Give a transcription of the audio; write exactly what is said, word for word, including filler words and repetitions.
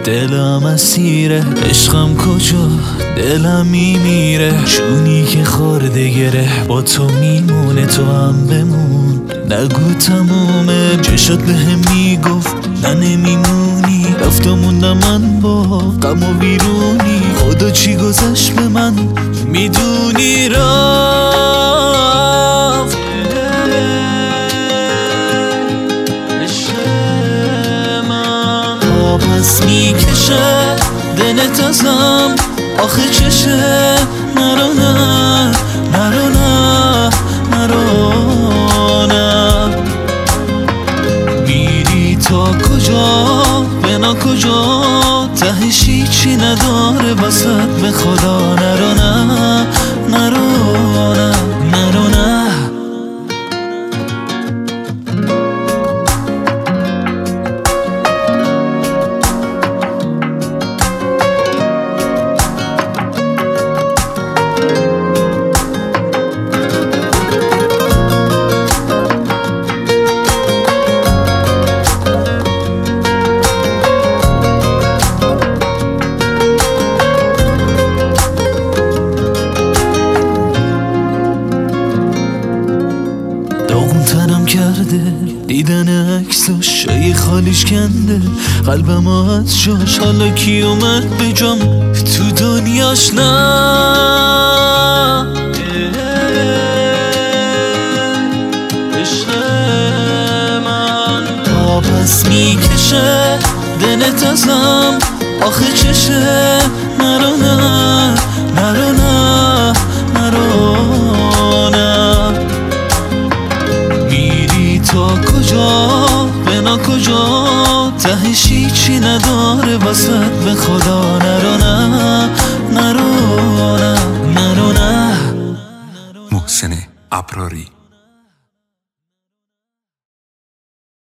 دلم اسیره، عشقم کجا دلم میمیره، چونی که خورده گره با تو میمونه، تو هم بمون نگو تمومه. چشات به هم میگفت نه نمیمونی، رفت و موندم من با غم و بیرونی. خدا چی گذشت به من میدونی، رفت پس میکشه دلت ازم آخه چشه. نرو نه نرو نه نرو نه، میری تا کجا بنا کجا، تهش هیچی نداره واسط به خدا. نرو نه نرو نه نرو نه. داغون‌ترم کرده دیدن عکساش، شای خالیش کنده قلبم از جاش. حالا کی اومد به جام تو دنیاش؟ نه عشق من تا پس میکشه دلت ازم آخه چشه. نرو نه نرو نه نرو نه، میری تا کجا بنا کجا، تهش هیچی نداره واسط به خدا. نرو نه نرو نه نرو نه. محسن ابراری